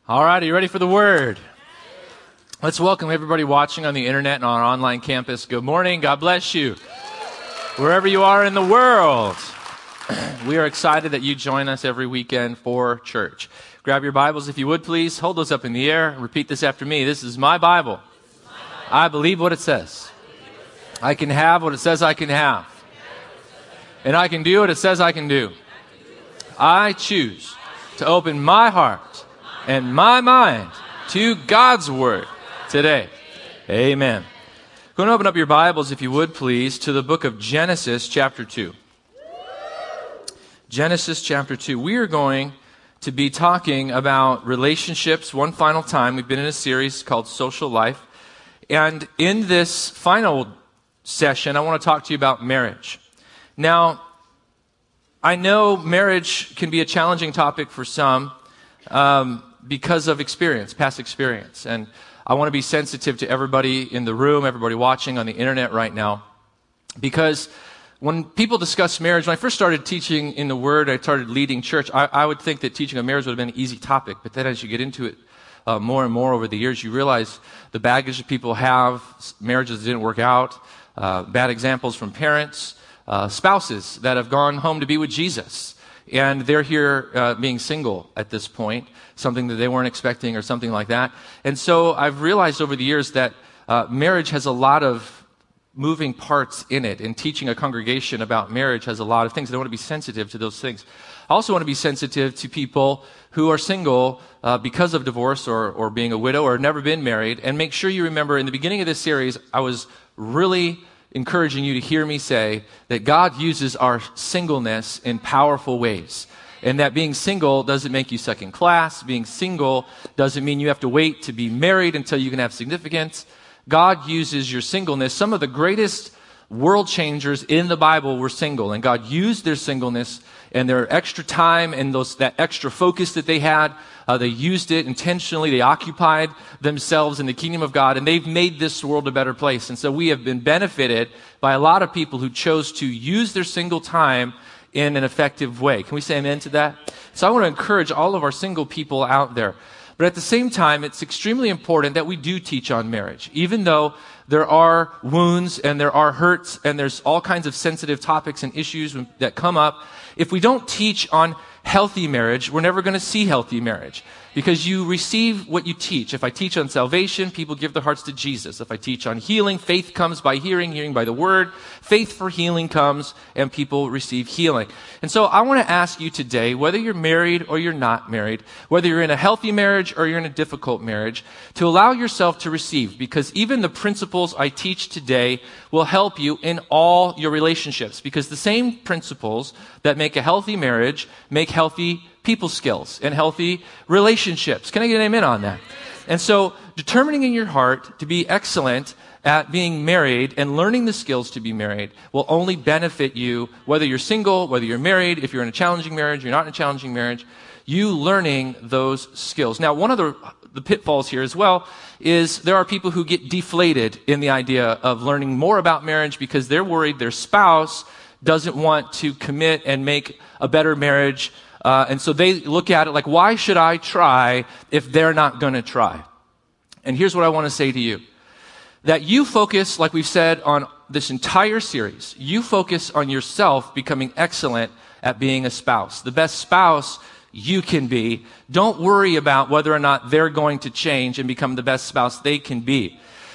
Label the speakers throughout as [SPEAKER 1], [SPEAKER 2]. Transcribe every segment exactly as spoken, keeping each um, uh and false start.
[SPEAKER 1] All right, are you ready for the word? Let's welcome everybody watching on the internet and on our online campus. Good morning. God bless you. Wherever you are in the world, we are excited that you join us every weekend for church. Grab your Bibles if you would, please. Hold those up in the air. Repeat this after me. This is my Bible. I believe what it says. I can have what it says I can have. And I can do what it says I can do. I choose to open my heart and my mind to God's Word today. Amen. Go and open up your Bibles, if you would, please, to the book of Genesis, chapter two. Genesis, chapter two. We are going to be talking about relationships one final time. We've been in a series called Social Life. And in this final session, I want to talk to you about marriage. Now, I know marriage can be a challenging topic for some, um, because of experience, past experience. And I want to be sensitive to everybody in the room, everybody watching on the internet right now. Because when people discuss marriage, when I first started teaching in the Word, I started leading church, I, I would think that teaching on marriage would have been an easy topic. But then as you get into it uh, more and more over the years, you realize the baggage that people have, marriages that didn't work out, uh, bad examples from parents, uh, spouses that have gone home to be with Jesus. And they're here uh, being single at this point, something that they weren't expecting or something like that. And so I've realized over the years that uh, marriage has a lot of moving parts in it. And teaching a congregation about marriage has a lot of things. And I want to be sensitive to those things. I also want to be sensitive to people who are single uh, because of divorce or, or being a widow or never been married. And make sure you remember, in the beginning of this series, I was really encouraging you to hear me say that God uses our singleness in powerful ways. And that being single doesn't make you second class. Being single doesn't mean you have to wait to be married until you can have significance. God uses your singleness. Some of the greatest world changers in the Bible were single, and God used their singleness and their extra time and those that extra focus that they had. Uh, they used it intentionally. They occupied themselves in the kingdom of God, and they've made this world a better place. And so we have been benefited by a lot of people who chose to use their single time in an effective way. Can we say amen to that? So I want to encourage all of our single people out there. But at the same time, it's extremely important that we do teach on marriage. Even though there are wounds and there are hurts and there's all kinds of sensitive topics and issues that come up, if we don't teach on healthy marriage, we're never going to see healthy marriage. Because you receive what you teach. If I teach on salvation, people give their hearts to Jesus. If I teach on healing, faith comes by hearing, hearing by the word. Faith for healing comes, and people receive healing. And so I want to ask you today, whether you're married or you're not married, whether you're in a healthy marriage or you're in a difficult marriage, to allow yourself to receive. Because even the principles I teach today will help you in all your relationships. Because the same principles that make a healthy marriage make healthy people skills and healthy relationships. Can I get an amen on that? And so determining in your heart to be excellent at being married and learning the skills to be married will only benefit you, whether you're single, whether you're married, if you're in a challenging marriage, you're not in a challenging marriage, you learning those skills. Now, one of the, the pitfalls here as well is there are people who get deflated in the idea of learning more about marriage because they're worried their spouse doesn't want to commit and make a better marriage. Uh, and so they look at it like, why should I try if they're not going to try? And here's what I want to say to you. That you focus, like we've said on this entire series, you focus on yourself becoming excellent at being a spouse. The best spouse you can be. Don't worry about whether or not they're going to change and become the best spouse they can be.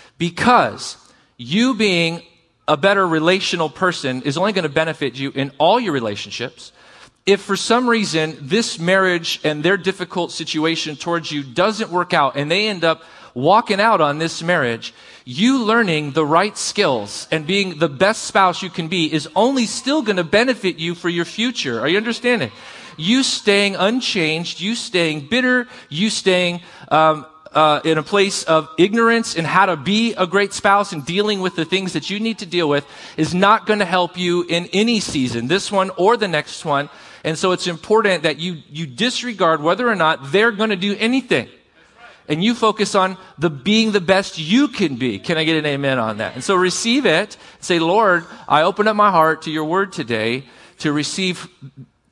[SPEAKER 1] Because you being a better relational person is only going to benefit you in all your relationships. If for some reason this marriage and their difficult situation towards you doesn't work out and they end up walking out on this marriage, you learning the right skills and being the best spouse you can be is only still going to benefit you for your future. Are you understanding? You staying unchanged, you staying bitter, you staying um, uh, in a place of ignorance in how to be a great spouse and dealing with the things that you need to deal with is not going to help you in any season, this one or the next one. And so it's important that you, you disregard whether or not they're going to do anything. And you focus on the being the best you can be. Can I get an amen on that? And so receive it. Say, Lord, I open up my heart to your word today to receive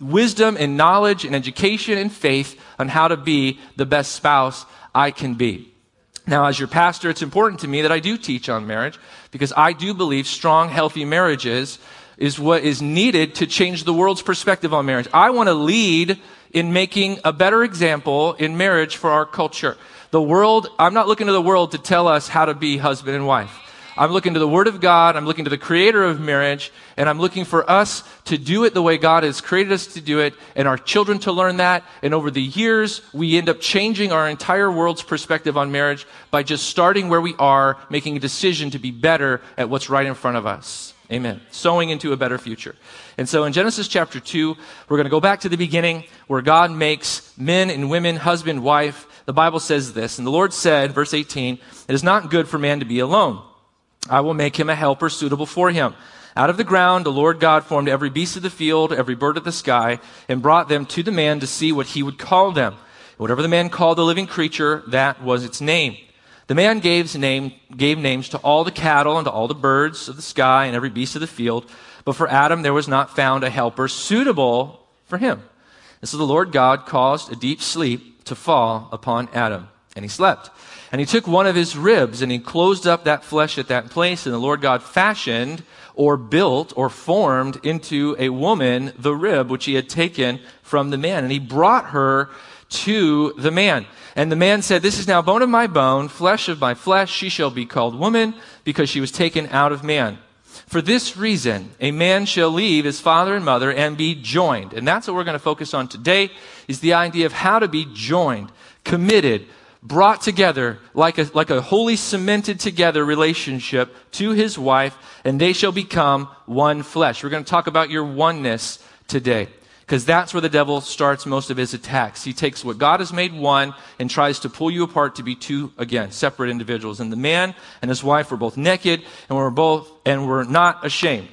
[SPEAKER 1] wisdom and knowledge and education and faith on how to be the best spouse I can be. Now, as your pastor, it's important to me that I do teach on marriage because I do believe strong, healthy marriages is what is needed to change the world's perspective on marriage. I want to lead in making a better example in marriage for our culture. The world, I'm not looking to the world to tell us how to be husband and wife. I'm looking to the Word of God, I'm looking to the creator of marriage, and I'm looking for us to do it the way God has created us to do it, and our children to learn that. And over the years, we end up changing our entire world's perspective on marriage by just starting where we are, making a decision to be better at what's right in front of us. Amen. Sowing into a better future. And so in Genesis chapter two, we're going to go back to the beginning where God makes men and women, husband, wife. The Bible says this, and the Lord said, verse eighteen, "It is not good for man to be alone. I will make him a helper suitable for him. Out of the ground, the Lord God formed every beast of the field, every bird of the sky, and brought them to the man to see what he would call them. Whatever the man called the living creature, that was its name. The man gave, name, gave names to all the cattle and to all the birds of the sky and every beast of the field. But for Adam there was not found a helper suitable for him. And so the Lord God caused a deep sleep to fall upon Adam, and he slept. And he took one of his ribs, and he closed up that flesh at that place. And the Lord God fashioned or built or formed into a woman the rib which he had taken from the man. And he brought her to the man. And the man said, "This is now bone of my bone, flesh of my flesh. She shall be called woman, because she was taken out of man. For this reason, a man shall leave his father and mother and be joined." And that's what we're going to focus on today, is the idea of how to be joined, committed, brought together like a, like a wholly cemented together relationship to his wife, and they shall become one flesh. We're going to talk about your oneness today, because that's where the devil starts most of his attacks. He takes what God has made one and tries to pull you apart to be two, again, separate individuals. And the man and his wife were both naked, and were both, and were not ashamed.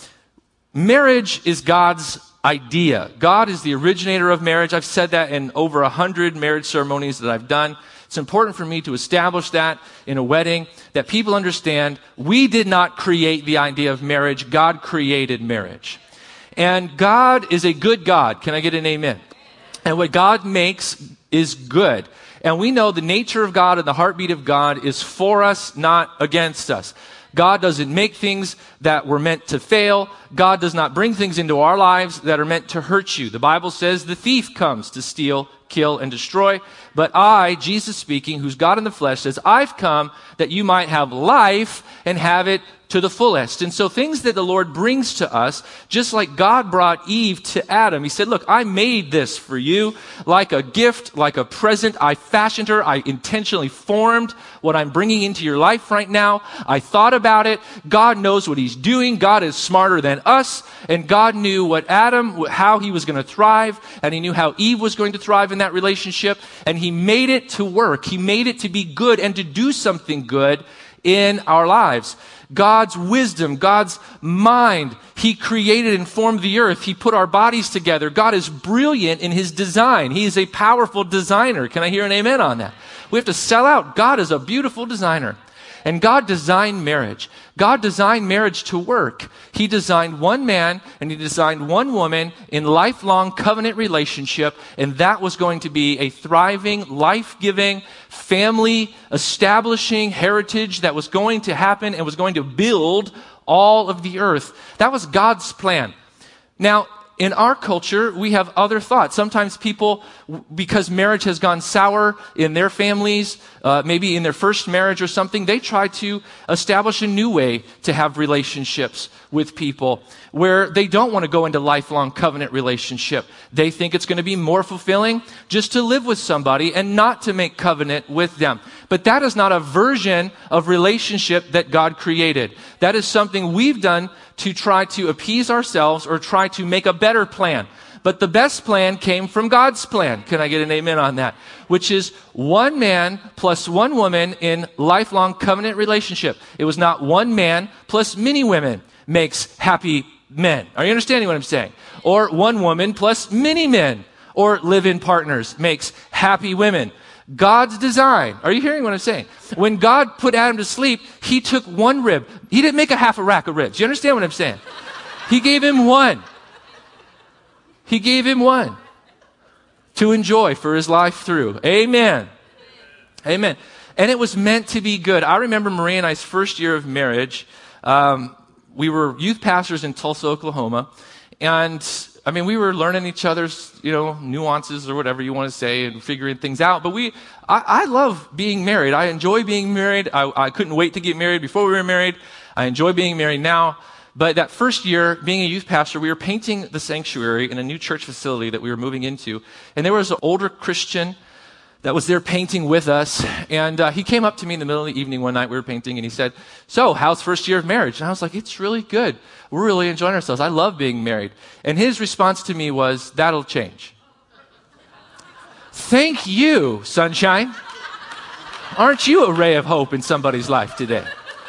[SPEAKER 1] Marriage is God's idea. God is the originator of marriage. I've said that in over a hundred marriage ceremonies that I've done. It's important for me to establish that in a wedding, that people understand we did not create the idea of marriage. God created marriage. And God is a good God. Can I get an amen? And what God makes is good. And we know the nature of God and the heartbeat of God is for us, not against us. God doesn't make things that were meant to fail. God does not bring things into our lives that are meant to hurt you. The Bible says the thief comes to steal, kill, and destroy. But I, Jesus speaking, who's God in the flesh, says, "I've come that you might have life and have it to the fullest." And so things that the Lord brings to us, just like God brought Eve to Adam, he said, "Look, I made this for you like a gift, like a present. I fashioned her. I intentionally formed what I'm bringing into your life right now. I thought about it. God knows what he's doing. God is smarter than us. And God knew what Adam, how he was going to thrive. And he knew how Eve was going to thrive in that relationship. And he made it to work. He made it to be good and to do something good in our lives. God's wisdom, God's mind, he created and formed the earth. He put our bodies together. God is brilliant in his design. He is a powerful designer. Can I hear an amen on that? We have to sell out. God is a beautiful designer. And God designed marriage. God designed marriage to work. He designed one man and he designed one woman in lifelong covenant relationship, and that was going to be a thriving, life-giving, family-establishing heritage that was going to happen and was going to build all of the earth. That was God's plan. Now, in our culture, we have other thoughts. Sometimes people, because marriage has gone sour in their families, uh, maybe in their first marriage or something, they try to establish a new way to have relationships with people where they don't want to go into lifelong covenant relationship. They think it's going to be more fulfilling just to live with somebody and not to make covenant with them. But that is not a version of relationship that God created. That is something we've done to try to appease ourselves or try to make a better plan. But the best plan came from God's plan. Can I get an amen on that? Which is one man plus one woman in lifelong covenant relationship. It was not one man plus many women makes happy men. Are you understanding what I'm saying? Or one woman plus many men or live-in partners makes happy women. God's design. Are you hearing what I'm saying? When God put Adam to sleep, he took one rib. He didn't make a half a rack of ribs. You understand what I'm saying? He gave him one. He gave him one to enjoy for his life through. Amen. Amen. And it was meant to be good. I remember Maria and I's first year of marriage. Um, we were youth pastors in Tulsa, Oklahoma. And, I mean, we were learning each other's, you know, nuances or whatever you want to say and figuring things out. But we, I, I love being married. I enjoy being married. I, I couldn't wait to get married before we were married. I enjoy being married now. But that first year, being a youth pastor, we were painting the sanctuary in a new church facility that we were moving into. And there was an older Christian that was there painting with us. And uh, he came up to me in the middle of the evening one night, we were painting, and he said, so, how's first year of marriage? And I was like, it's really good. We're really enjoying ourselves. I love being married. And his response to me was, that'll change. Thank you, sunshine. Aren't you a ray of hope in somebody's life today?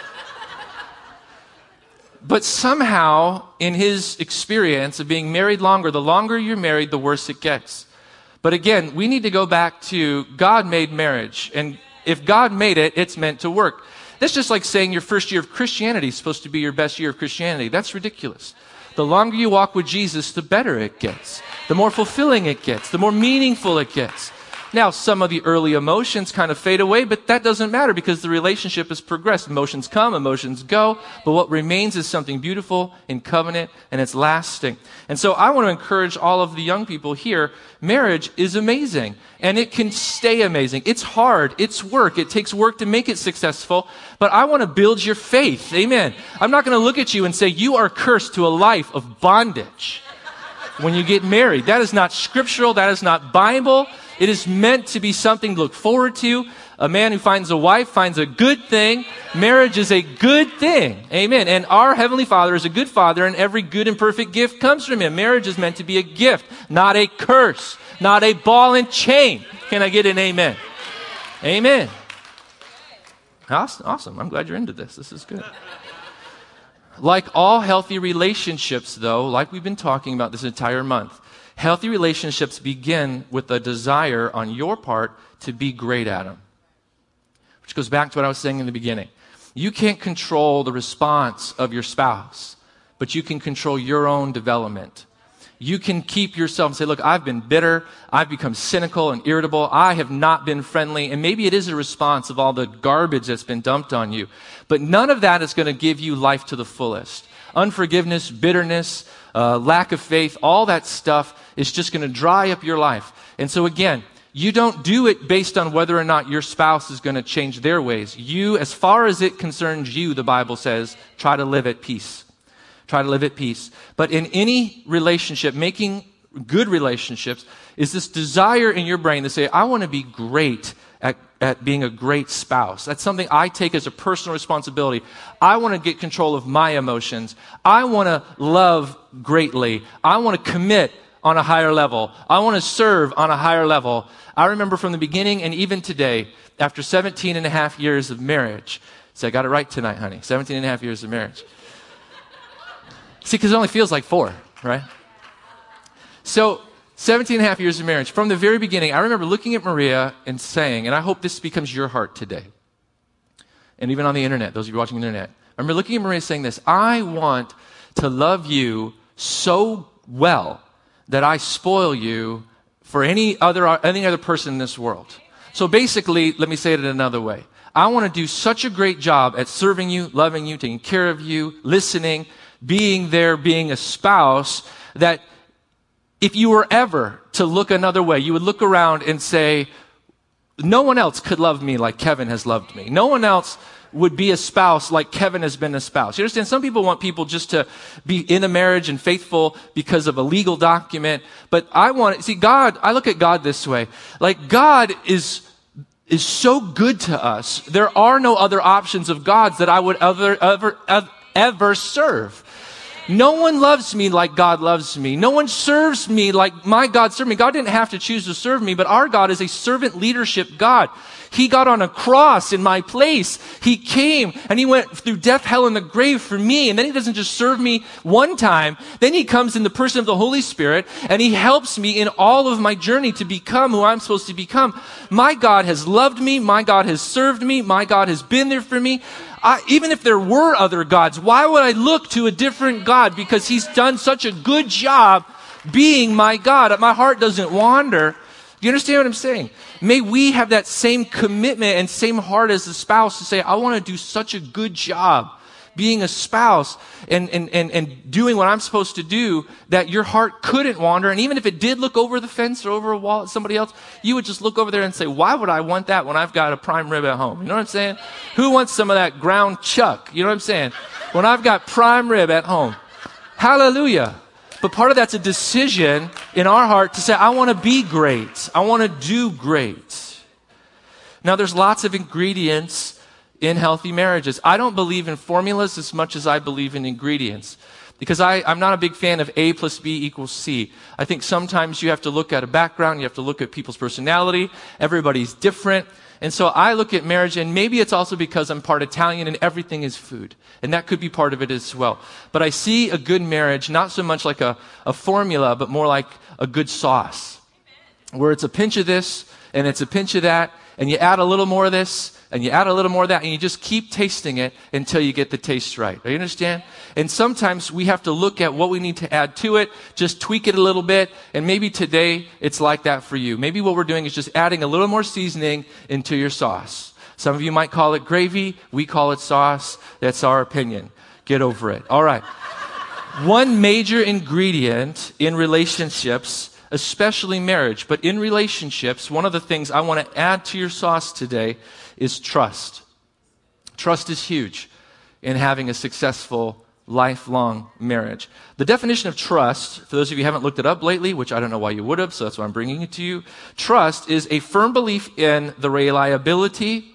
[SPEAKER 1] But somehow, in his experience of being married longer, the longer you're married, the worse it gets. But again, we need to go back to God made marriage. And if God made it, it's meant to work. That's just like saying your first year of Christianity is supposed to be your best year of Christianity. That's ridiculous. The longer you walk with Jesus, the better it gets. The more fulfilling it gets. The more meaningful it gets. Now, some of the early emotions kind of fade away, but that doesn't matter because the relationship has progressed. Emotions come, emotions go, but what remains is something beautiful in covenant, and it's lasting. And so I want to encourage all of the young people here, marriage is amazing, and it can stay amazing. It's hard, it's work, it takes work to make it successful, but I want to build your faith. Amen. I'm not going to look at you and say, you are cursed to a life of bondage when you get married. That is not scriptural, that is not Bible. It is meant to be something to look forward to. A man who finds a wife finds a good thing. Marriage is a good thing. Amen. And our Heavenly Father is a good Father, and every good and perfect gift comes from Him. Marriage is meant to be a gift, not a curse, not a ball and chain. Can I get an amen? Amen. Awesome. I'm glad you're into this. This is good. Like all healthy relationships, though, like we've been talking about this entire month, healthy relationships begin with a desire on your part to be great at them. Which goes back to what I was saying in the beginning. You can't control the response of your spouse, but you can control your own development. You can keep yourself and say, look, I've been bitter, I've become cynical and irritable, I have not been friendly, and maybe it is a response of all the garbage that's been dumped on you. But none of that is going to give you life to the fullest. Unforgiveness, bitterness, uh, lack of faith, all that stuff is just going to dry up your life. And so again, you don't do it based on whether or not your spouse is going to change their ways. You, as far as it concerns you, the Bible says, try to live at peace. Try to live at peace. But in any relationship, making good relationships, is this desire in your brain to say, I want to be great at, at being a great spouse. That's something I take as a personal responsibility. I want to get control of my emotions. I want to love greatly. I want to commit on a higher level. I want to serve on a higher level. I remember from the beginning and even today, after seventeen and a half years of marriage, see, I got it right tonight, honey, seventeen and a half years of marriage. See, because it only feels like four, right? So, seventeen and a half years of marriage. From the very beginning, I remember looking at Maria and saying, and I hope this becomes your heart today, and even on the internet, those of you watching the internet, I remember looking at Maria saying this, I want to love you so well that I spoil you for any other, any other person in this world. So basically, let me say it another way. I want to do such a great job at serving you, loving you, taking care of you, listening, being there, being a spouse, that if you were ever to look another way, you would look around and say, no one else could love me like Kevin has loved me. No one else would be a spouse like Kevin has been a spouse. You understand? Some people want people just to be in a marriage and faithful because of a legal document. But I want, see, God, I look at God this way. Like, God is, is so good to us. There are no other options of gods that I would ever, ever, ever, ever serve. No one loves me like God loves me. No one serves me like my God served me. God didn't have to choose to serve me, but our God is a servant leadership God. He got on a cross in my place. He came and He went through death, hell, and the grave for me. And then He doesn't just serve me one time. Then He comes in the person of the Holy Spirit and He helps me in all of my journey to become who I'm supposed to become. My God has loved me. My God has served me. My God has been there for me. I, even if there were other gods, why would I look to a different God? Because He's done such a good job being my God. My heart doesn't wander. Do you understand what I'm saying? May we have that same commitment and same heart as the spouse to say, I want to do such a good job being a spouse and, and, and, and doing what I'm supposed to do, that your heart couldn't wander. And even if it did look over the fence or over a wall at somebody else, you would just look over there and say, why would I want that when I've got a prime rib at home? You know what I'm saying? Who wants some of that ground chuck? You know what I'm saying? When I've got prime rib at home. Hallelujah. But part of that's a decision in our heart to say, I want to be great. I want to do great. Now, there's lots of ingredients in healthy marriages. I don't believe in formulas as much as I believe in ingredients, because I, I'm not a big fan of A plus B equals C. I think sometimes you have to look at a background, you have to look at people's personality. Everybody's different. And so I look at marriage, and maybe it's also because I'm part Italian and everything is food. And that could be part of it as well. But I see a good marriage not so much like a, a formula, but more like a good sauce. Where it's a pinch of this, and it's a pinch of that, and you add a little more of this, and you add a little more of that, and you just keep tasting it until you get the taste right. Do you understand? And sometimes we have to look at what we need to add to it, just tweak it a little bit, and maybe today it's like that for you. Maybe what we're doing is just adding a little more seasoning into your sauce. Some of you might call it gravy. We call it sauce. That's our opinion. Get over it. All right. One major ingredient in relationships, especially marriage, but in relationships, one of the things I want to add to your sauce today is trust. Trust is huge in having a successful, lifelong marriage. The definition of trust, for those of you who haven't looked it up lately, which I don't know why you would have, so that's why I'm bringing it to you. Trust is a firm belief in the reliability,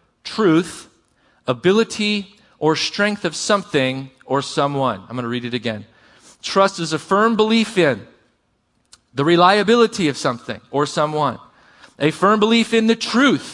[SPEAKER 1] truth, ability, or strength of something or someone. I'm going to read it again. Trust is a firm belief in the reliability of something or someone, a firm belief in the truth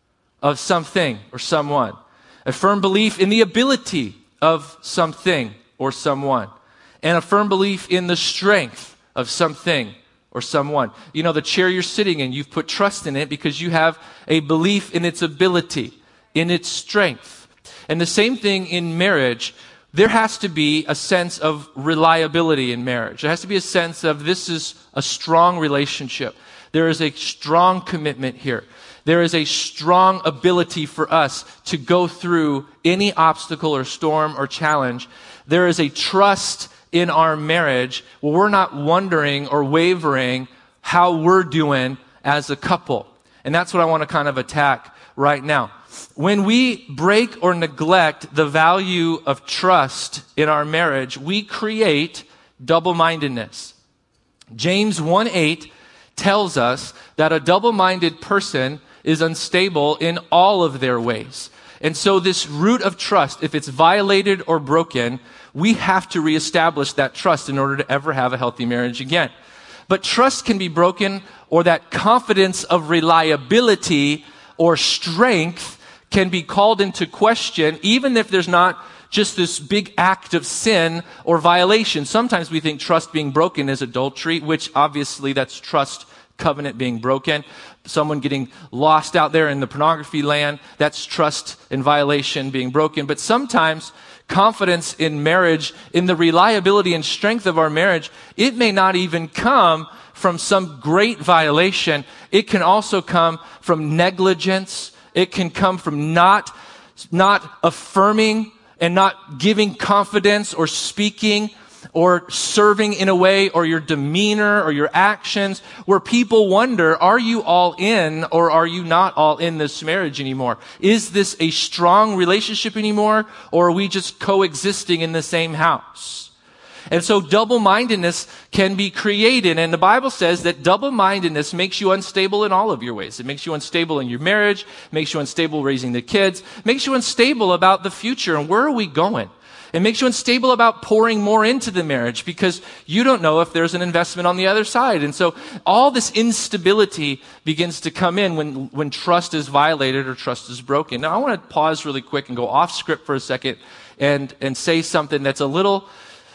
[SPEAKER 1] of something or someone, a firm belief in the ability of something or someone, and a firm belief in the strength of something or someone. You know, the chair you're sitting in, you've put trust in it because you have a belief in its ability, in its strength. And the same thing in marriage. There has to be a sense of reliability in marriage. There has to be a sense of this is a strong relationship. There is a strong commitment here. There is a strong ability for us to go through any obstacle or storm or challenge. There is a trust in our marriage where we're not wondering or wavering how we're doing as a couple. And that's what I want to kind of attack right now. When we break or neglect the value of trust in our marriage, we create double-mindedness. James one eight tells us that a double-minded person is unstable in all of their ways. And so this root of trust, if it's violated or broken, we have to reestablish that trust in order to ever have a healthy marriage again. But trust can be broken, or that confidence of reliability or strength can be called into question, even if there's not just this big act of sin or violation. Sometimes we think trust being broken is adultery, which obviously that's trust covenant being broken. Someone getting lost out there in the pornography land, that's trust and violation being broken. But sometimes confidence in marriage, in the reliability and strength of our marriage, it may not even come from some great violation. It can also come from negligence. It can come from not, not affirming and not giving confidence or speaking or serving in a way, or your demeanor or your actions, where people wonder, are you all in or are you not all in this marriage anymore? Is this a strong relationship anymore, or are we just coexisting in the same house? And so double-mindedness can be created. And the Bible says that double-mindedness makes you unstable in all of your ways. It makes you unstable in your marriage, makes you unstable raising the kids, makes you unstable about the future and where are we going? It makes you unstable about pouring more into the marriage because you don't know if there's an investment on the other side. And so all this instability begins to come in when, when trust is violated or trust is broken. Now I want to pause really quick and go off script for a second and, and say something that's a little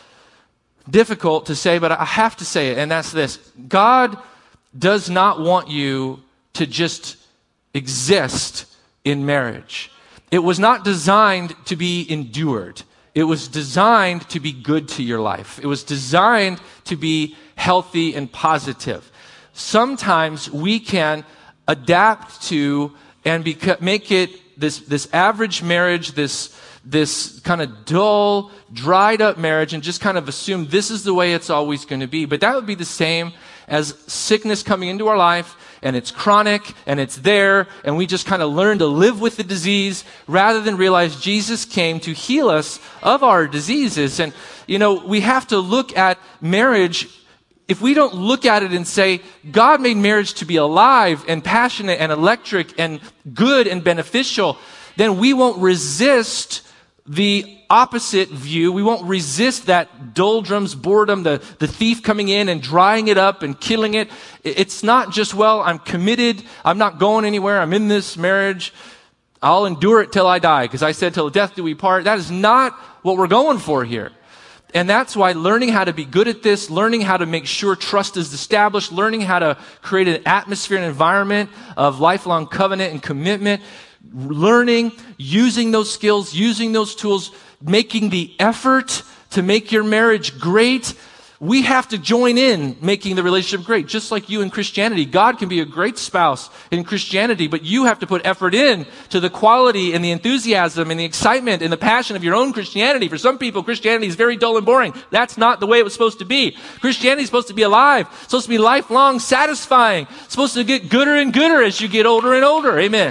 [SPEAKER 1] difficult to say, but I have to say it, and that's this. God does not want you to just exist in marriage. It was not designed to be endured. It was designed to be good to your life. It was designed to be healthy and positive. Sometimes we can adapt to and beca- make it this, this average marriage, this, this kind of dull, dried up marriage, and just kind of assume this is the way it's always going to be. But that would be the same as sickness coming into our life, and it's chronic, and it's there, and we just kind of learn to live with the disease rather than realize Jesus came to heal us of our diseases. And, you know, we have to look at marriage. If we don't look at it and say, God made marriage to be alive and passionate and electric and good and beneficial, then we won't resist the opposite view. We won't resist that doldrums, boredom, the, the thief coming in and drying it up and killing it. It's not just, well, I'm committed, I'm not going anywhere, I'm in this marriage, I'll endure it till I die, because I said till death do we part. That is not what we're going for here. And that's why learning how to be good at this, learning how to make sure trust is established, learning how to create an atmosphere and environment of lifelong covenant and commitment, learning, using those skills, using those tools, making the effort to make your marriage great. We have to join in making the relationship great, just like you in Christianity. God can be a great spouse in Christianity, but you have to put effort in to the quality and the enthusiasm and the excitement and the passion of your own Christianity. For some people, Christianity is very dull and boring. That's not the way it was supposed to be. Christianity is supposed to be alive, supposed to be lifelong, satisfying, supposed to get gooder and gooder as you get older and older. Amen.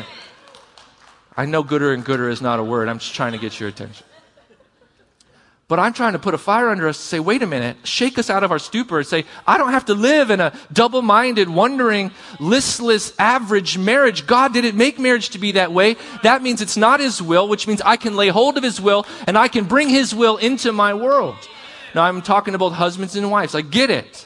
[SPEAKER 1] I know gooder and gooder is not a word. I'm just trying to get your attention. But I'm trying to put a fire under us to say, wait a minute, shake us out of our stupor and say, I don't have to live in a double-minded, wondering, listless, average marriage. God didn't make marriage to be that way. That means it's not His will, which means I can lay hold of His will and I can bring His will into my world. Now, I'm talking about husbands and wives. I get it.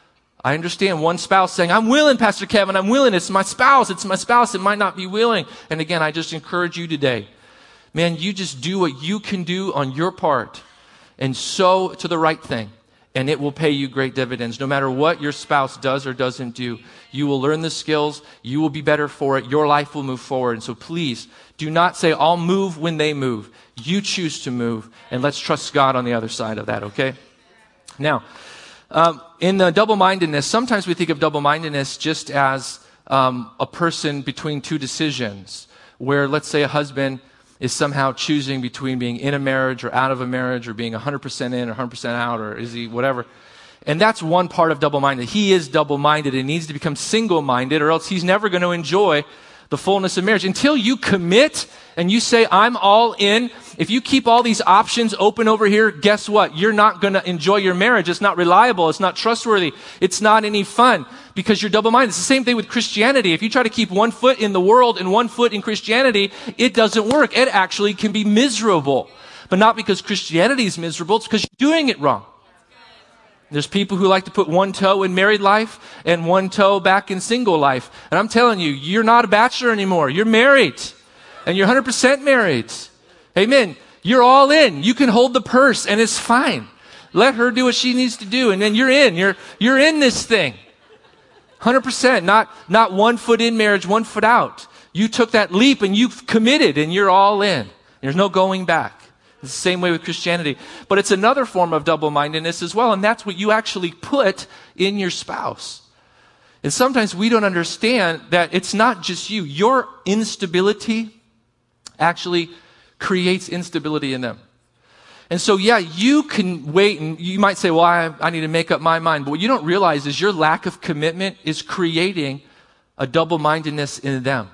[SPEAKER 1] I understand one spouse saying, I'm willing, Pastor Kevin, I'm willing. It's my spouse. It's my spouse. It might not be willing. And again, I just encourage you today. Man, you just do what you can do on your part and sow to the right thing. And it will pay you great dividends. No matter what your spouse does or doesn't do, you will learn the skills. You will be better for it. Your life will move forward. And so please do not say, I'll move when they move. You choose to move. And let's trust God on the other side of that, okay? Now, Um, in the double-mindedness, sometimes we think of double-mindedness just as um, a person between two decisions, where let's say a husband is somehow choosing between being in a marriage or out of a marriage, or being one hundred percent in or one hundred percent out, or is he whatever. And that's one part of double-minded. He is double-minded and needs to become single-minded, or else he's never going to enjoy the fullness of marriage. Until you commit and you say, I'm all in, if you keep all these options open over here, guess what? You're not going to enjoy your marriage. It's not reliable. It's not trustworthy. It's not any fun because you're double-minded. It's the same thing with Christianity. If you try to keep one foot in the world and one foot in Christianity, it doesn't work. It actually can be miserable. But not because Christianity is miserable. It's because you're doing it wrong. There's people who like to put one toe in married life and one toe back in single life. And I'm telling you, you're not a bachelor anymore. You're married. And you're one hundred percent married. Amen. You're all in. You can hold the purse and it's fine. Let her do what she needs to do. And then you're in. You're, you're in this thing. one hundred percent. Not, not one foot in marriage, one foot out. You took that leap and you've committed and you're all in. There's no going back. It's the same way with Christianity. But it's another form of double-mindedness as well, and that's what you actually put in your spouse. And sometimes we don't understand that it's not just you. Your instability actually creates instability in them. And so, yeah, you can wait, and you might say, well, I, I need to make up my mind. But what you don't realize is your lack of commitment is creating a double-mindedness in them.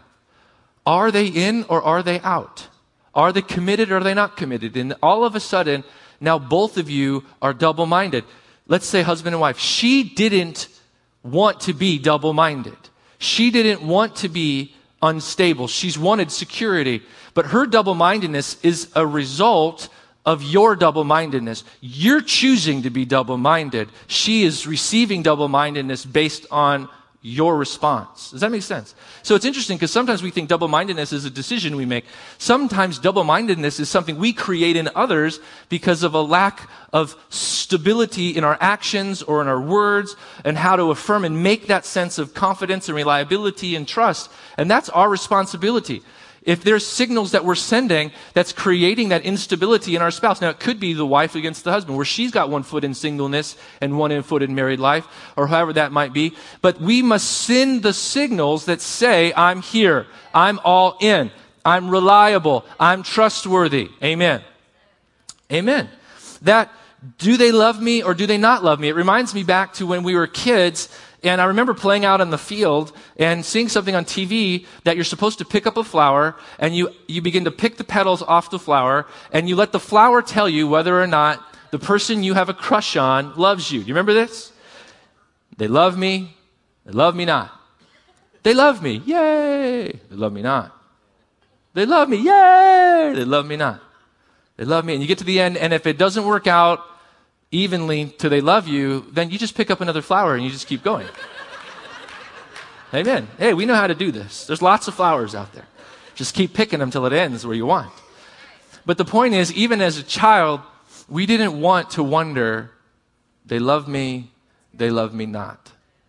[SPEAKER 1] Are they in or are they out? Are they committed or are they not committed? And all of a sudden, now both of you are double-minded. Let's say husband and wife. She didn't want to be double-minded. She didn't want to be unstable. She's wanted security. But her double-mindedness is a result of your double-mindedness. You're choosing to be double-minded. She is receiving double-mindedness based on your response. Does that make sense? So it's interesting because sometimes we think double-mindedness is a decision we make. Sometimes double-mindedness is something we create in others because of a lack of stability in our actions or in our words and how to affirm and make that sense of confidence and reliability and trust. And that's our responsibility. if there's signals that we're sending that's creating that instability in our spouse. Now, it could be the wife against the husband, where she's got one foot in singleness and one foot in married life, or however that might be. But we must send the signals that say, I'm here, I'm all in, I'm reliable, I'm trustworthy. Amen. Amen. That, do they love me or do they not love me? It reminds me back to when we were kids. And I remember playing out in the field and seeing something on T V that you're supposed to pick up a flower, and you, you begin to pick the petals off the flower, and you let the flower tell you whether or not the person you have a crush on loves you. Do you remember this? They love me. They love me not. They love me. Yay. They love me not. They love me. Yay. They love me not. They love me. And you get to the end, and if it doesn't work out evenly till they love you, then you just pick up another flower and you just keep going. Amen. Hey, we know how to do this. There's lots of flowers out there. Just keep picking them till it ends where you want. But the point is, even as a child, we didn't want to wonder, they love me, they love me not.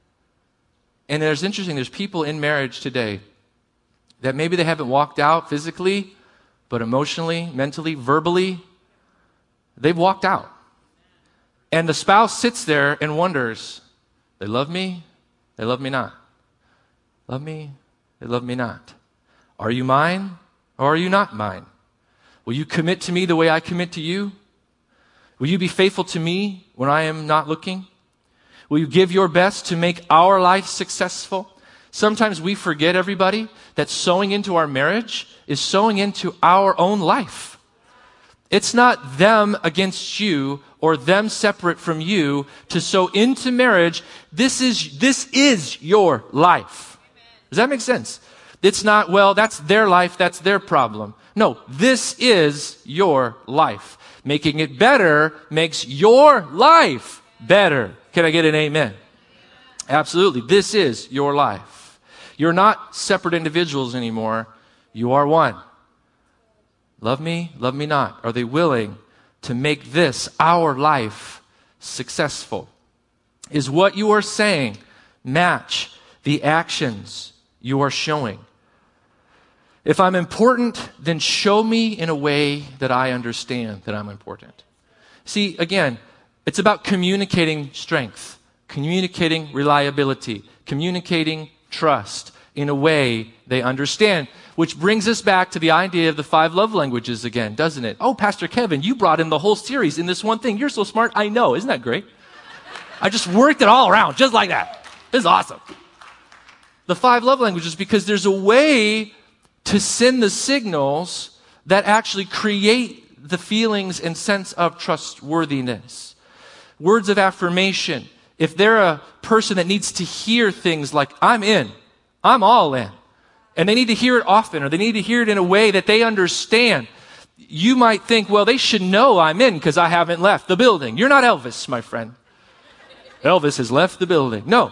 [SPEAKER 1] And there's interesting, there's people in marriage today that maybe they haven't walked out physically, but emotionally, mentally, verbally, they've walked out. And the spouse sits there and wonders, they love me, they love me not. Love me, they love me not. Are you mine or are you not mine? Will you commit to me the way I commit to you? Will you be faithful to me when I am not looking? Will you give your best to make our life successful? Sometimes we forget, everybody, that sowing into our marriage is sowing into our own life. It's not them against you or them separate from you to sow into marriage. This is, this is your life. Does that make sense? It's not, well, that's their life, that's their problem. No, this is your life. Making it better makes your life better. Can I get an amen? Absolutely. This is your life. You're not separate individuals anymore. You are one. Love me, love me not. Are they willing to make this, our life, successful? Is what you are saying match the actions you are showing? If I'm important, then show me in a way that I understand that I'm important. See, again, it's about communicating strength, communicating reliability, communicating trust in a way they understand. Which brings us back to the idea of the five love languages again, doesn't it? Oh, Pastor Kevin, you brought in the whole series in this one thing. You're so smart. I know. Isn't that great? I just worked it all around just like that. This is awesome. The five love languages, because there's a way to send the signals that actually create the feelings and sense of trustworthiness. Words of affirmation. If they're a person that needs to hear things like, I'm in, I'm all in, and they need to hear it often, or they need to hear it in a way that they understand, you might think, well, they should know I'm in because I haven't left the building. You're not Elvis, my friend. Elvis has left the building. No.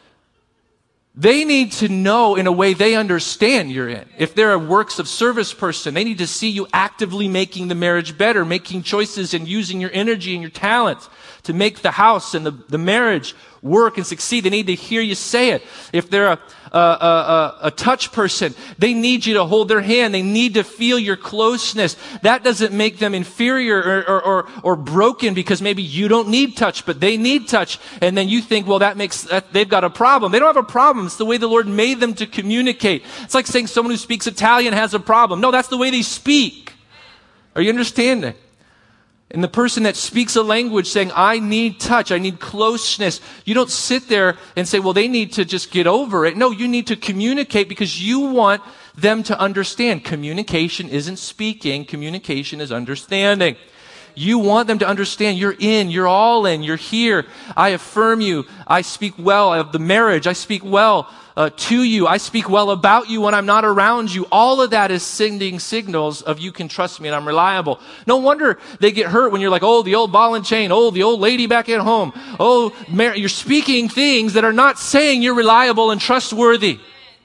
[SPEAKER 1] They need to know in a way they understand you're in. If they're a works of service person, they need to see you actively making the marriage better, making choices and using your energy and your talents to make the house and the, the marriage work and succeed. They need to hear you say it. If they're a, a, a, a touch person, they need you to hold their hand. They need to feel your closeness. That doesn't make them inferior or, or, or, or broken because maybe you don't need touch, but they need touch. And then you think, well, that makes, that, they've got a problem. They don't have a problem. It's the way the Lord made them to communicate. It's like saying someone who speaks Italian has a problem. No, that's the way they speak. Are you understanding? And the person that speaks a language saying, I need touch, I need closeness, you don't sit there and say, well, they need to just get over it. No, you need to communicate because you want them to understand. Communication isn't speaking, communication is understanding. You want them to understand you're in, you're all in, you're here. I affirm you. I speak well of the marriage. I speak well uh, to you. I speak well about you when I'm not around you. All of that is sending signals of you can trust me and I'm reliable. No wonder they get hurt when you're like, oh, the old ball and chain. Oh, the old lady back at home. Oh, Mary, you're speaking things that are not saying you're reliable and trustworthy.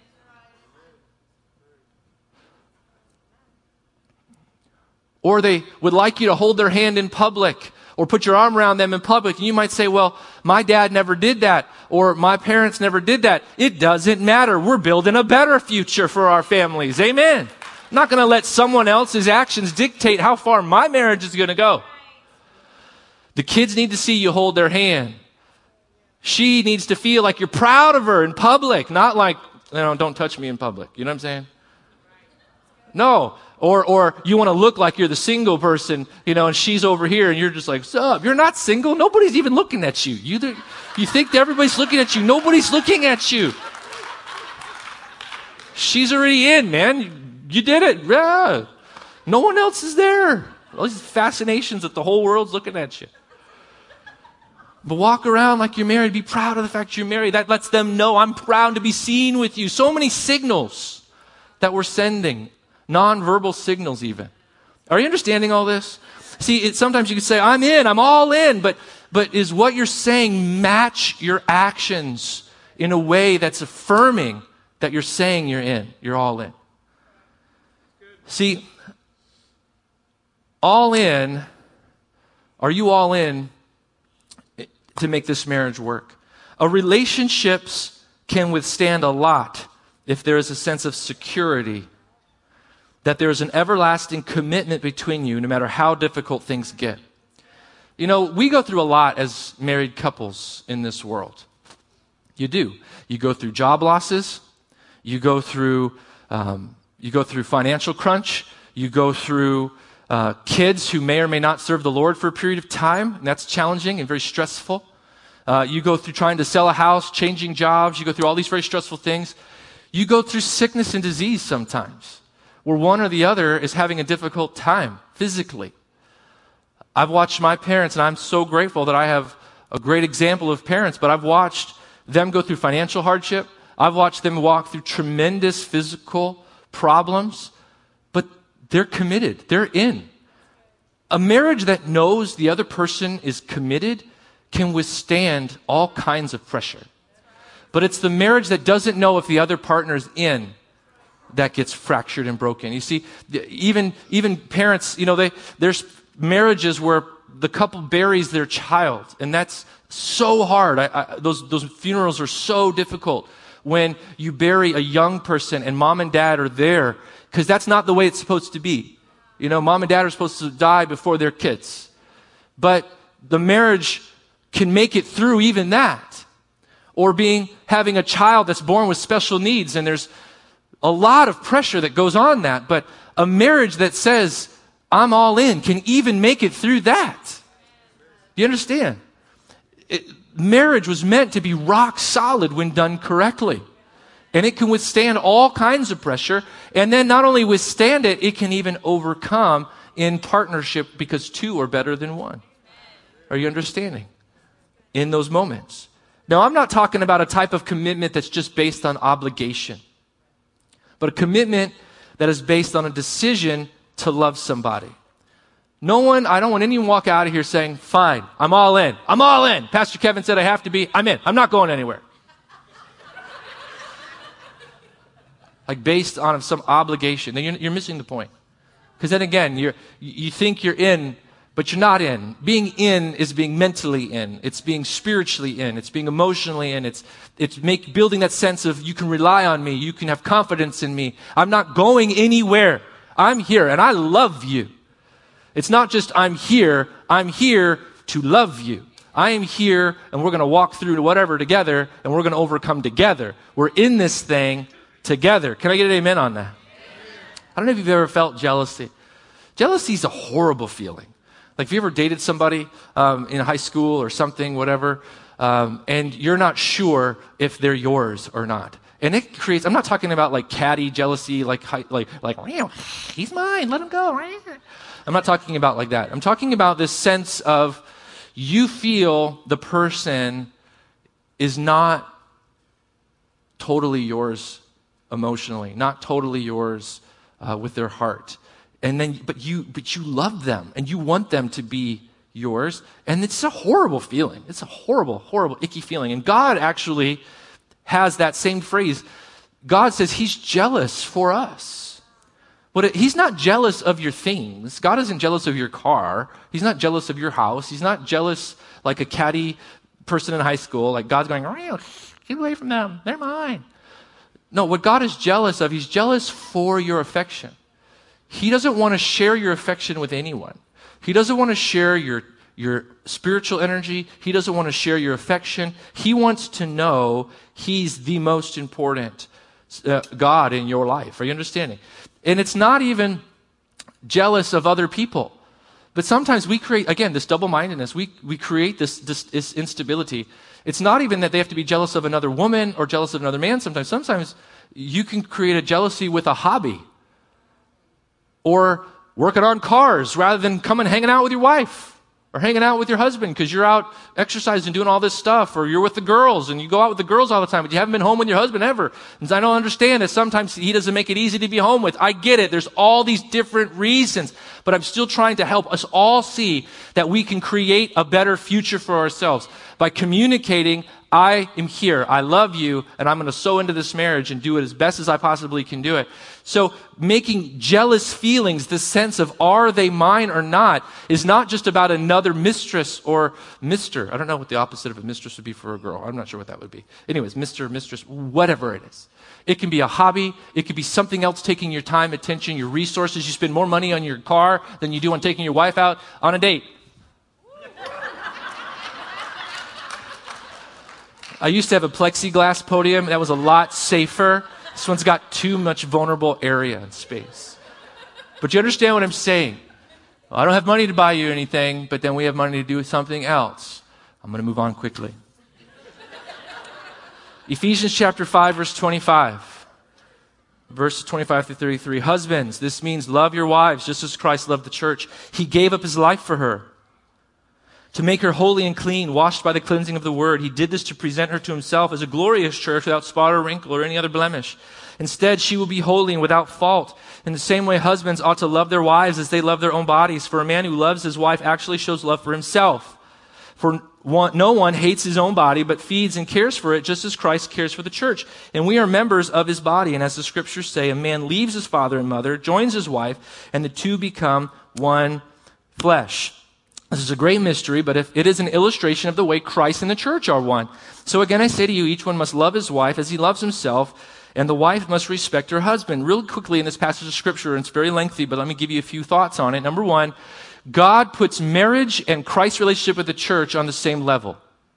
[SPEAKER 1] Or they would like you to hold their hand in public or put your arm around them in public. And you might say, well, my dad never did that or my parents never did that. It doesn't matter. We're building a better future for our families. Amen. I'm not going to let someone else's actions dictate how far my marriage is going to go. The kids need to see you hold their hand. She needs to feel like you're proud of her in public, not like, you know, don't touch me in public. You know what I'm saying? No. Or or you want to look like you're the single person, you know, and she's over here and you're just like, sup? You're not single? Nobody's even looking at you. You, th- you think that everybody's looking at you. Nobody's looking at you. She's already in, man. You, you did it. Yeah. No one else is there. All these fascinations that the whole world's looking at you. But walk around like you're married. Be proud of the fact you're married. That lets them know I'm proud to be seen with you. So many signals that we're sending. Non-verbal signals even. Are you understanding all this? See, it, sometimes you can say, I'm in, I'm all in. But, but is what you're saying match your actions in a way that's affirming that you're saying you're in, you're all in? See, all in, are you all in to make this marriage work? A relationships can withstand a lot if there is a sense of security, that there is an everlasting commitment between you no matter how difficult things get. You know, we go through a lot as married couples in this world. You do. You go through job losses. You go through um, you go through financial crunch. You go through uh, kids who may or may not serve the Lord for a period of time, and that's challenging and very stressful. Uh, you go through trying to sell a house, changing jobs. You go through all these very stressful things. You go through sickness and disease sometimes, where one or the other is having a difficult time physically. I've watched my parents, and I'm so grateful that I have a great example of parents, but I've watched them go through financial hardship. I've watched them walk through tremendous physical problems, but they're committed. They're in. A marriage that knows the other person is committed can withstand all kinds of pressure. But it's the marriage that doesn't know if the other partner is in that gets fractured and broken. You see, even even parents, you know, they there's marriages where the couple buries their child, and that's so hard. I, I, those those funerals are so difficult when you bury a young person and mom and dad are there, because that's not the way it's supposed to be. You know, mom and dad are supposed to die before their kids, but the marriage can make it through even that. Or being having a child that's born with special needs, and there's a lot of pressure that goes on that, but a marriage that says, I'm all in, can even make it through that. Do you understand? It, marriage was meant to be rock solid when done correctly. And it can withstand all kinds of pressure, and then not only withstand it, it can even overcome in partnership because two are better than one. Are you understanding? In those moments. Now, I'm not talking about a type of commitment that's just based on obligation, but a commitment that is based on a decision to love somebody. No one, I don't want anyone to walk out of here saying, fine, I'm all in. I'm all in. Pastor Kevin said I have to be. I'm in. I'm not going anywhere. Like based on some obligation. Then you're, you're missing the point. Because then again, you're, you think you're in, but you're not in. Being in is being mentally in. It's being spiritually in. It's being emotionally in. It's it's make building that sense of you can rely on me. You can have confidence in me. I'm not going anywhere. I'm here and I love you. It's not just I'm here. I'm here to love you. I am here and we're going to walk through whatever together and we're going to overcome together. We're in this thing together. Can I get an amen on that? I don't know if you've ever felt jealousy. Jealousy is a horrible feeling. Like, if you ever dated somebody um, in high school or something, whatever, um, and you're not sure if they're yours or not. And it creates, I'm not talking about like catty jealousy, like, like, like, he's mine, let him go. I'm not talking about like that. I'm talking about this sense of you feel the person is not totally yours emotionally, not totally yours uh, with their heart. And then, but you, but you love them and you want them to be yours. And it's a horrible feeling. It's a horrible, horrible, icky feeling. And God actually has that same phrase. God says he's jealous for us. But it, he's not jealous of your things. God isn't jealous of your car. He's not jealous of your house. He's not jealous like a catty person in high school. Like God's going, oh, get away from them. They're mine. No, what God is jealous of, he's jealous for your affection. He doesn't want to share your affection with anyone. He doesn't want to share your, your spiritual energy. He doesn't want to share your affection. He wants to know he's the most important uh, God in your life. Are you understanding? And it's not even jealous of other people. But sometimes we create, again, this double-mindedness. We, we create this, this, this instability. It's not even that they have to be jealous of another woman or jealous of another man sometimes. Sometimes you can create a jealousy with a hobby. Or working on cars rather than coming hanging out with your wife. Or hanging out with your husband because you're out exercising, doing all this stuff. Or you're with the girls and you go out with the girls all the time, but you haven't been home with your husband ever. And I don't understand that sometimes he doesn't make it easy to be home with. I get it. There's all these different reasons. But I'm still trying to help us all see that we can create a better future for ourselves by communicating, I am here, I love you, and I'm going to sow into this marriage and do it as best as I possibly can do it. So making jealous feelings, this sense of are they mine or not, is not just about another mistress or mister. I don't know what the opposite of a mistress would be for a girl. I'm not sure what that would be. Anyways, mister, mistress, whatever it is. It can be a hobby. It could be something else taking your time, attention, your resources. You spend more money on your car than you do on taking your wife out on a date. I used to have a plexiglass podium. That was a lot safer. This one's got too much vulnerable area and space. But you understand what I'm saying? Well, I don't have money to buy you anything, but then we have money to do something else. I'm going to move on quickly. Ephesians chapter five, verse twenty-five. Verses twenty-five through thirty-three. Husbands, this means love your wives just as Christ loved the church. He gave up his life for her to make her holy and clean, washed by the cleansing of the word. He did this to present her to himself as a glorious church without spot or wrinkle or any other blemish. Instead, she will be holy and without fault. In the same way, husbands ought to love their wives as they love their own bodies. For a man who loves his wife actually shows love for himself. For one, no one hates his own body, but feeds and cares for it just as Christ cares for the church. And we are members of his body. And as the scriptures say, a man leaves his father and mother, joins his wife, and the two become one flesh. This is a great mystery, but if it is an illustration of the way Christ and the church are one. So again, I say to you, each one must love his wife as he loves himself, and the wife must respect her husband. Real quickly in this passage of scripture, and it's very lengthy, but let me give you a few thoughts on it. Number one, God puts marriage and Christ's relationship with the church on the same level.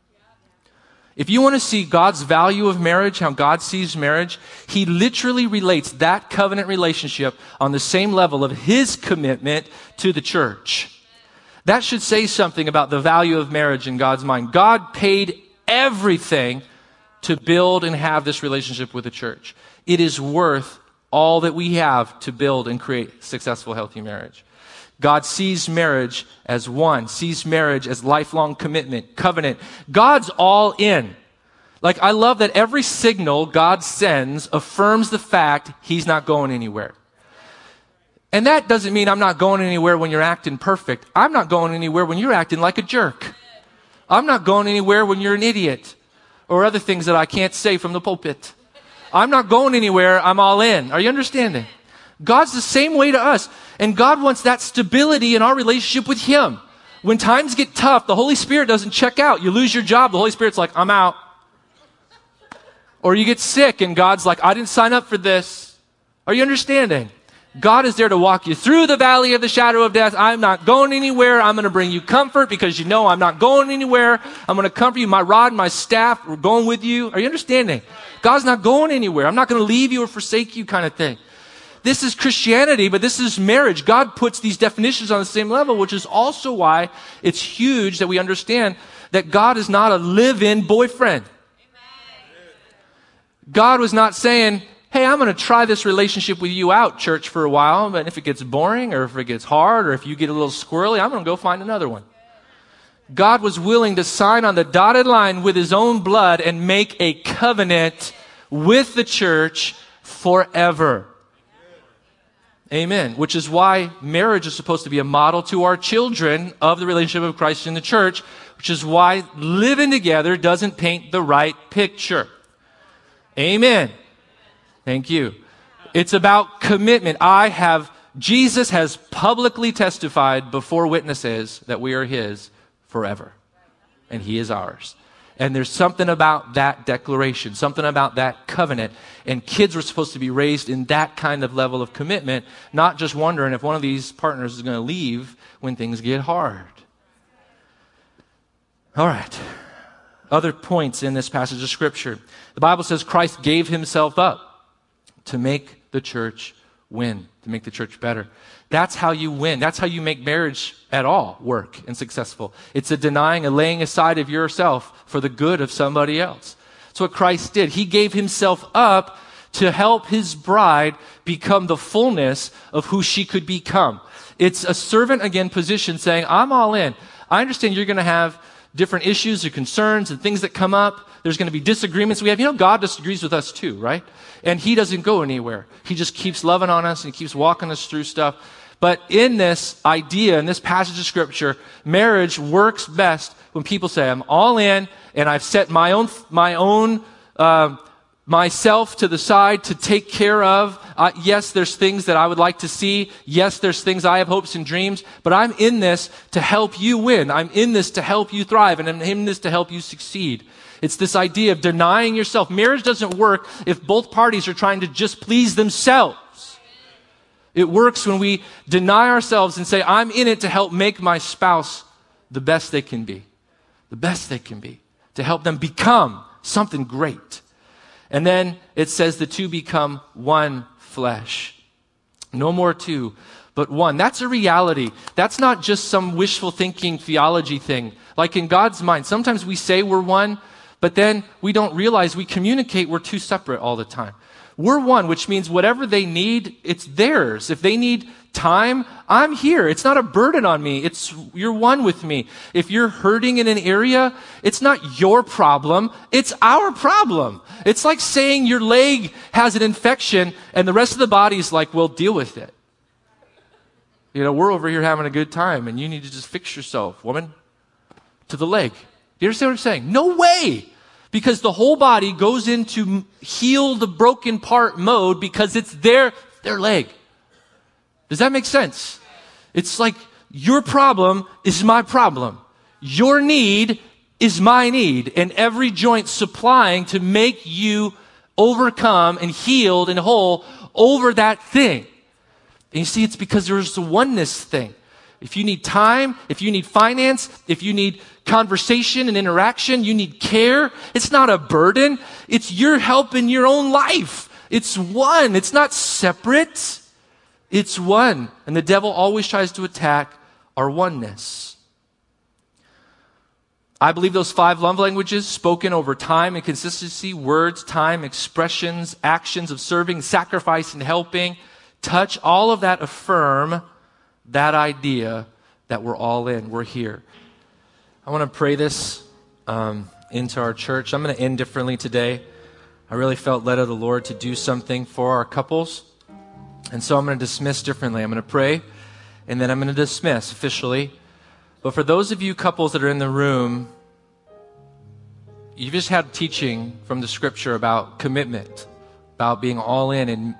[SPEAKER 1] If you want to see God's value of marriage, how God sees marriage, he literally relates that covenant relationship on the same level of his commitment to the church. That should say something about the value of marriage in God's mind. God paid everything to build and have this relationship with the church. It is worth all that we have to build and create successful, healthy marriage. God sees marriage as one, sees marriage as lifelong commitment, covenant. God's all in. Like, I love that every signal God sends affirms the fact he's not going anywhere. And that doesn't mean I'm not going anywhere when you're acting perfect. I'm not going anywhere when you're acting like a jerk. I'm not going anywhere when you're an idiot or other things that I can't say from the pulpit. I'm not going anywhere. I'm all in. Are you understanding? God's the same way to us. And God wants that stability in our relationship with him. When times get tough, the Holy Spirit doesn't check out. You lose your job, the Holy Spirit's like, I'm out. Or you get sick and God's like, I didn't sign up for this. Are you understanding? God is there to walk you through the valley of the shadow of death. I'm not going anywhere. I'm going to bring you comfort because you know I'm not going anywhere. I'm going to comfort you. My rod and my staff, we're going with you. Are you understanding? God's not going anywhere. I'm not going to leave you or forsake you kind of thing. This is Christianity, but this is marriage. God puts these definitions on the same level, which is also why it's huge that we understand that God is not a live-in boyfriend. God was not saying, hey, I'm going to try this relationship with you out, church, for a while, but if it gets boring or if it gets hard or if you get a little squirrely, I'm going to go find another one. God was willing to sign on the dotted line with his own blood and make a covenant with the church forever. Amen. Which is why marriage is supposed to be a model to our children of the relationship of Christ in the church, which is why living together doesn't paint the right picture. Amen. Thank you. It's about commitment. I have, Jesus has publicly testified before witnesses that we are his forever. And he is ours. And there's something about that declaration, something about that covenant. And kids were supposed to be raised in that kind of level of commitment, not just wondering if one of these partners is going to leave when things get hard. All right. Other points in this passage of Scripture. The Bible says Christ gave himself up to make the church win, to make the church better. That's how you win. That's how you make marriage at all work and successful. It's a denying, a laying aside of yourself for the good of somebody else. That's what Christ did. He gave himself up to help his bride become the fullness of who she could become. It's a servant, again, position saying, I'm all in. I understand you're going to have different issues or concerns and things that come up. There's going to be disagreements we have. You know, God disagrees with us too, right? And he doesn't go anywhere. He just keeps loving on us and he keeps walking us through stuff. But in this idea, in this passage of Scripture, marriage works best when people say, I'm all in and I've set my own, my own, uh, myself to the side to take care of. Uh, yes, there's things that I would like to see. Yes, there's things I have hopes and dreams, but I'm in this to help you win. I'm in this to help you thrive, and I'm in this to help you succeed. It's this idea of denying yourself. Marriage doesn't work if both parties are trying to just please themselves. It works when we deny ourselves and say, I'm in it to help make my spouse the best they can be. The best they can be. To help them become something great. And then it says the two become one flesh. No more two, but one. That's a reality. That's not just some wishful thinking theology thing. Like in God's mind, sometimes we say we're one, but then we don't realize we communicate we're two separate all the time. We're one, which means whatever they need, it's theirs. If they need time, I'm here. It's not a burden on me. It's, you're one with me. If you're hurting in an area, it's not your problem. It's our problem. It's like saying your leg has an infection and the rest of the body is like, well, deal with it. You know, we're over here having a good time and you need to just fix yourself, woman, to the leg. Do you understand what I'm saying? No way. Because the whole body goes into heal the broken part mode because it's their, their leg. Does that make sense? It's like your problem is my problem. Your need is my need. And every joint supplying to make you overcome and healed and whole over that thing. And you see, it's because there's a oneness thing. If you need time, if you need finance, if you need conversation and interaction, you need care, it's not a burden. It's your help in your own life. It's one. It's not separate. It's one. And the devil always tries to attack our oneness. I believe those five love languages spoken over time and consistency, words, time, expressions, actions of serving, sacrifice, and helping, touch, all of that affirm that idea that we're all in, we're here. I want to pray this um, into our church. I'm going to end differently today. I really felt led of the Lord to do something for our couples. And so I'm going to dismiss differently. I'm going to pray, and then I'm going to dismiss officially. But for those of you couples that are in the room, you've just had teaching from the Scripture about commitment, about being all in and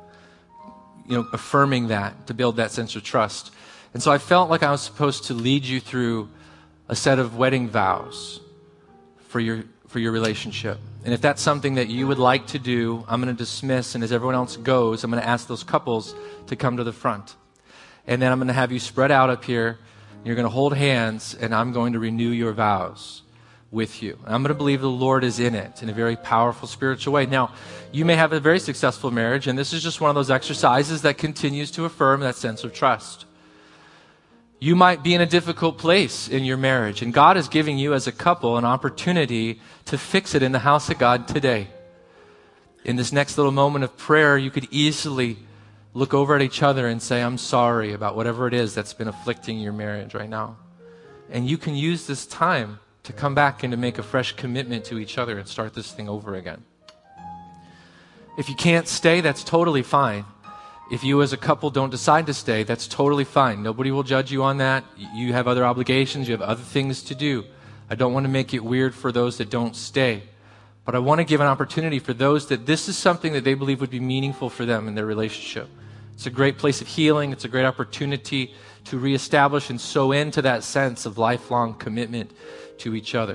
[SPEAKER 1] you know, affirming that to build that sense of trust. And so I felt like I was supposed to lead you through a set of wedding vows for your for your relationship. And if that's something that you would like to do, I'm going to dismiss, and as everyone else goes, I'm going to ask those couples to come to the front. And then I'm going to have you spread out up here. You're going to hold hands, and I'm going to renew your vows with you. And I'm going to believe the Lord is in it in a very powerful spiritual way. Now, you may have a very successful marriage, and this is just one of those exercises that continues to affirm that sense of trust. You might be in a difficult place in your marriage, and God is giving you as a couple an opportunity to fix it in the house of God today. In this next little moment of prayer, you could easily look over at each other and say, I'm sorry about whatever it is that's been afflicting your marriage right now. And you can use this time to come back and to make a fresh commitment to each other and start this thing over again. If you can't stay, that's totally fine. If you as a couple don't decide to stay, that's totally fine. Nobody will judge you on that. You have other obligations. You have other things to do. I don't want to make it weird for those that don't stay. But I want to give an opportunity for those that this is something that they believe would be meaningful for them in their relationship. It's a great place of healing. It's a great opportunity to reestablish and sow into that sense of lifelong commitment to each other.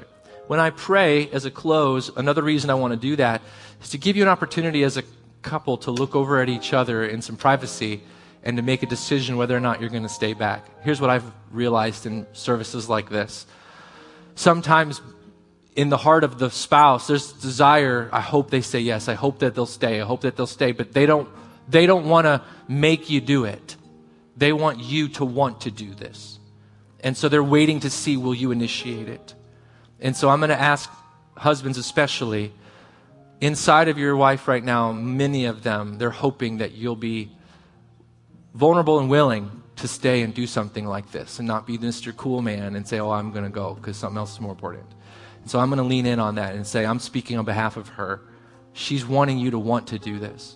[SPEAKER 1] when I pray as a close, another reason I want to do that is to give you an opportunity as a couple to look over at each other in some privacy and to make a decision whether or not you're going to stay back. Here's what I've realized in services like this. Sometimes in the heart of the spouse, there's desire, I hope they say yes, I hope that they'll stay, I hope that they'll stay, but they don't, they don't want to make you do it. They want you to want to do this. And so they're waiting to see, will you initiate it? And so I'm going to ask husbands especially, inside of your wife right now, many of them, they're hoping that you'll be vulnerable and willing to stay and do something like this and not be Mister Cool Man and say, oh, I'm going to go because something else is more important. And so I'm going to lean in on that and say, I'm speaking on behalf of her. She's wanting you to want to do this.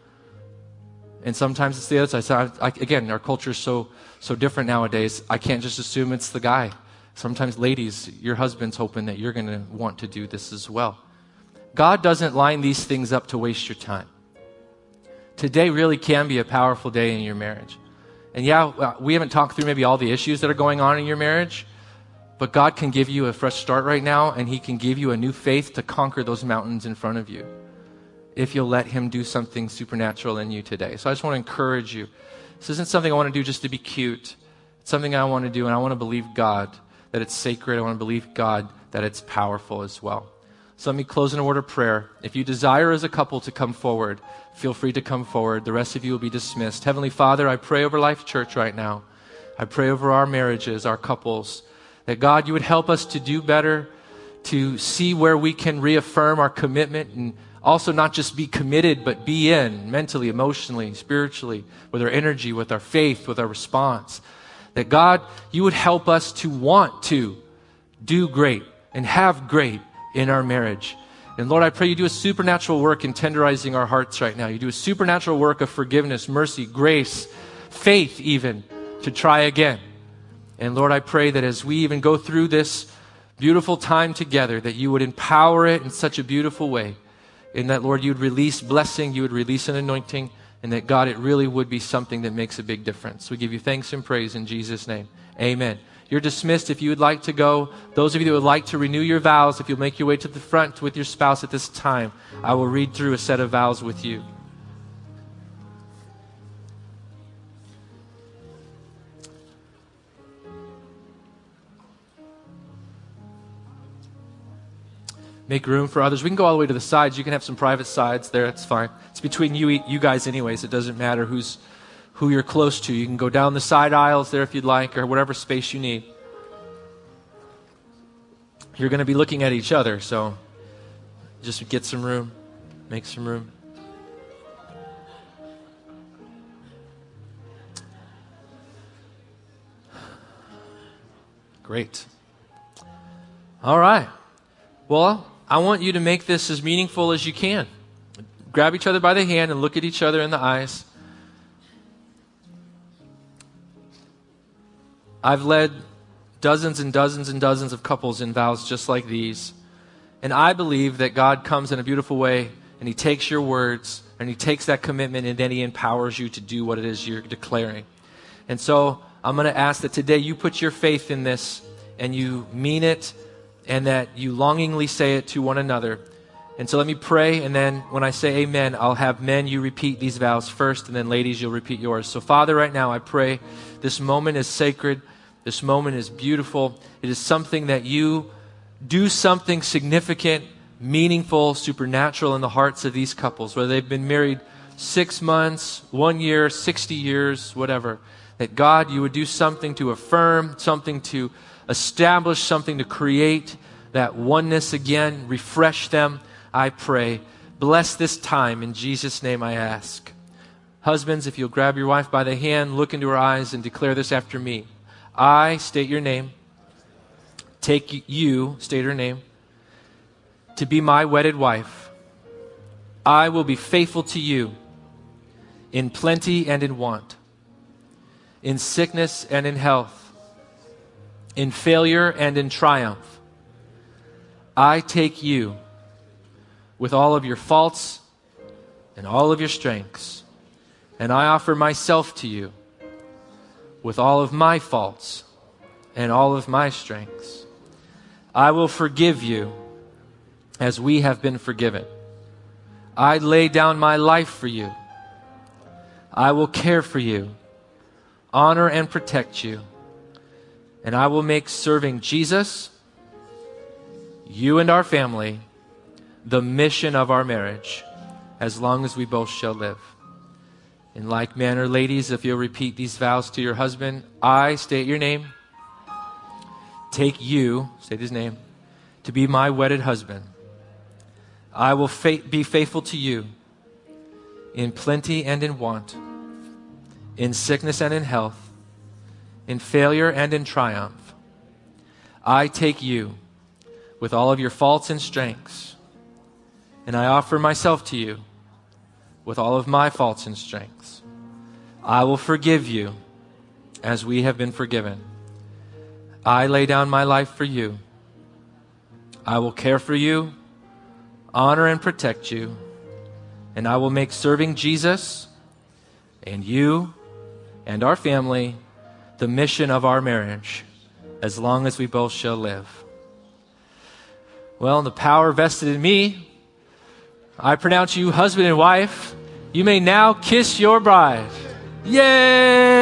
[SPEAKER 1] And sometimes it's the other side. So I, I, again, our culture is so, so different nowadays. I can't just assume it's the guy. Sometimes, ladies, your husband's hoping that you're going to want to do this as well. God doesn't line these things up to waste your time. Today really can be a powerful day in your marriage. And yeah, we haven't talked through maybe all the issues that are going on in your marriage, but God can give you a fresh start right now, and He can give you a new faith to conquer those mountains in front of you if you'll let Him do something supernatural in you today. So I just want to encourage you. This isn't something I want to do just to be cute. It's something I want to do, and I want to believe God that it's sacred. I want to believe God that it's powerful as well. So let me close in a word of prayer. If you desire as a couple to come forward, feel free to come forward. The rest of you will be dismissed. Heavenly Father, I pray over Life Church right now. I pray over our marriages, our couples, that God, you would help us to do better, to see where we can reaffirm our commitment and also not just be committed, but be in mentally, emotionally, spiritually, with our energy, with our faith, with our response. That God, you would help us to want to do great and have great in our marriage. And Lord, I pray you do a supernatural work in tenderizing our hearts right now. You do a supernatural work of forgiveness, mercy, grace, faith even, to try again. And Lord, I pray that as we even go through this beautiful time together, that you would empower it in such a beautiful way. And that, Lord, you would release blessing, you would release an anointing, and that, God, it really would be something that makes a big difference. We give you thanks and praise in Jesus' name. Amen. You're dismissed if you would like to go. Those of you that would like to renew your vows, if you'll make your way to the front with your spouse at this time, I will read through a set of vows with you. Make room for others. We can go all the way to the sides. You can have some private sides there. It's fine. It's between you, you guys anyways. It doesn't matter who's who you're close to. You can go down the side aisles there if you'd like, or whatever space you need. You're going to be looking at each other, so just get some room. Make some room. Great. All right. Well, I want you to make this as meaningful as you can. Grab each other by the hand and look at each other in the eyes. I've led dozens and dozens and dozens of couples in vows just like these. And I believe that God comes in a beautiful way and He takes your words and He takes that commitment and then He empowers you to do what it is you're declaring. And so I'm going to ask that today you put your faith in this and you mean it and that you longingly say it to one another. And so let me pray, and then when I say amen, I'll have men, you repeat these vows first, and then ladies, you'll repeat yours. So Father, right now I pray this moment is sacred. This moment is beautiful. It is something that you do something significant, meaningful, supernatural in the hearts of these couples, whether they've been married six months, one year, sixty years, whatever. That God, you would do something to affirm, something to establish, something to create that oneness again, refresh them, I pray. Bless this time. In Jesus' name I ask. Husbands, if you'll grab your wife by the hand, look into her eyes and declare this after me. I, state your name, take you, state her name, to be my wedded wife. I will be faithful to you in plenty and in want, in sickness and in health, in failure and in triumph. I take you with all of your faults and all of your strengths, and I offer myself to you with all of my faults and all of my strengths. I will forgive you as we have been forgiven. I lay down my life for you. I will care for you, honor and protect you, and I will make serving Jesus, you and our family, the mission of our marriage, as long as we both shall live. In like manner, ladies, if you'll repeat these vows to your husband, I state your name, take you, state his name, to be my wedded husband. I will fa- be faithful to you in plenty and in want, in sickness and in health, in failure and in triumph. I take you with all of your faults and strengths, and I offer myself to you with all of my faults and strengths. I will forgive you as we have been forgiven. I lay down my life for you. I will care for you, honor and protect you, and I will make serving Jesus and you and our family the mission of our marriage, as long as we both shall live. Well, the power vested in me, I pronounce you husband and wife. You may now kiss your bride. Yay!